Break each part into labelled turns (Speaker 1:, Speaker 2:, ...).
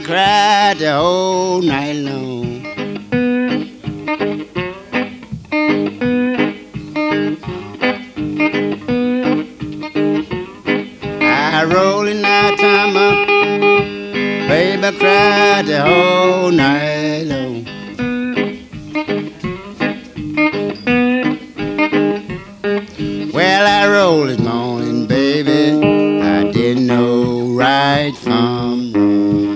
Speaker 1: cried the whole night long. I rolled in that timer, baby cried the whole night long. Well, I rolled this morning, baby, I didn't know right from wrong.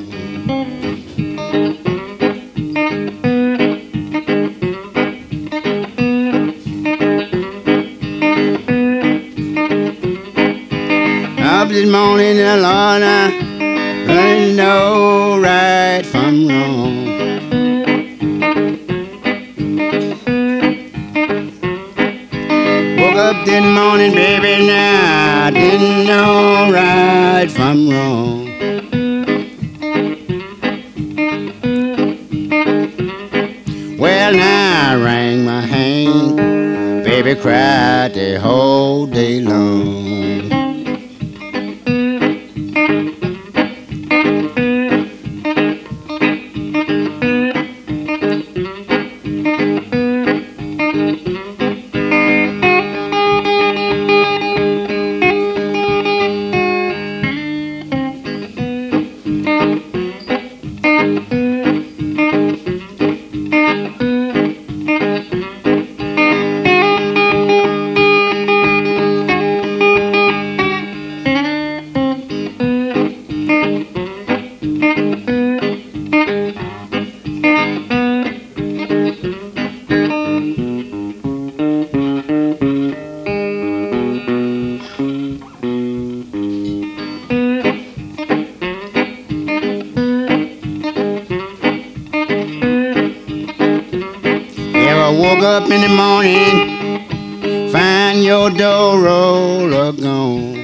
Speaker 1: Up this morning, Lord, I didn't know right from wrong. Woke up this morning, baby, now I didn't know right from wrong. Well, now I rang my hand, baby cried the whole day long. I woke up in the morning, find your door roller gone.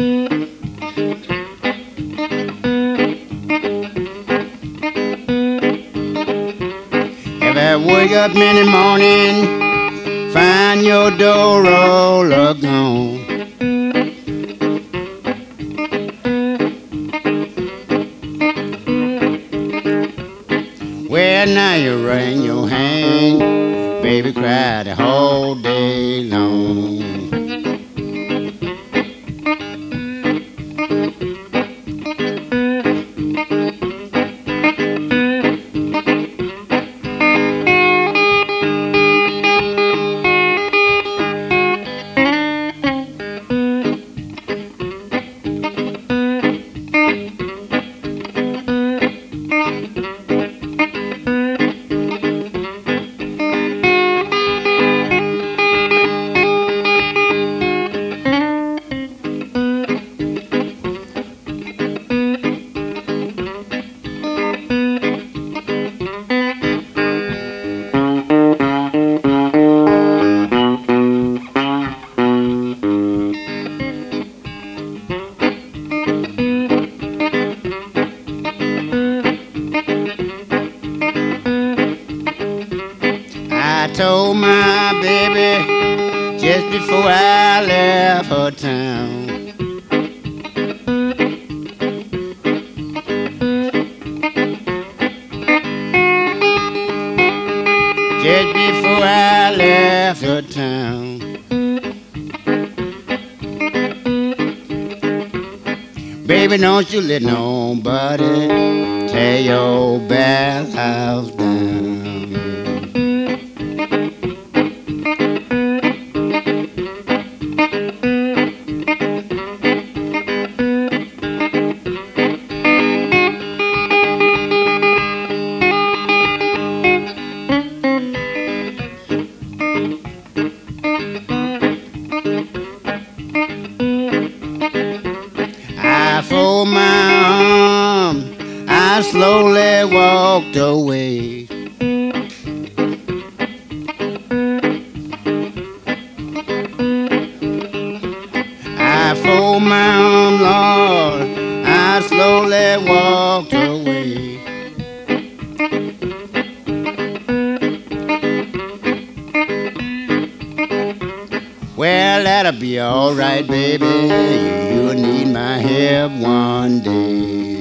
Speaker 1: If I wake up in the morning, find your door roller gone. Well, now you wring your hand, baby cried the whole day long. I told my baby just before I left her town. Just before I left her town. Baby, don't you let nobody tear your bad house down. I folded my arms, I slowly walked away. I folded my arms, Lord, I slowly walked away. Well, that'll be all right, baby. You'll need my help one day.